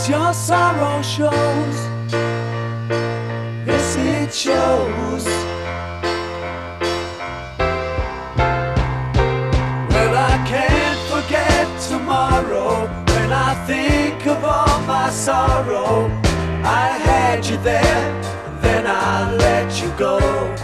your sorrow shows. Yes, it shows. Well, I can't forget tomorrow. When I think of all my sorrow, I had you there, then I let you go.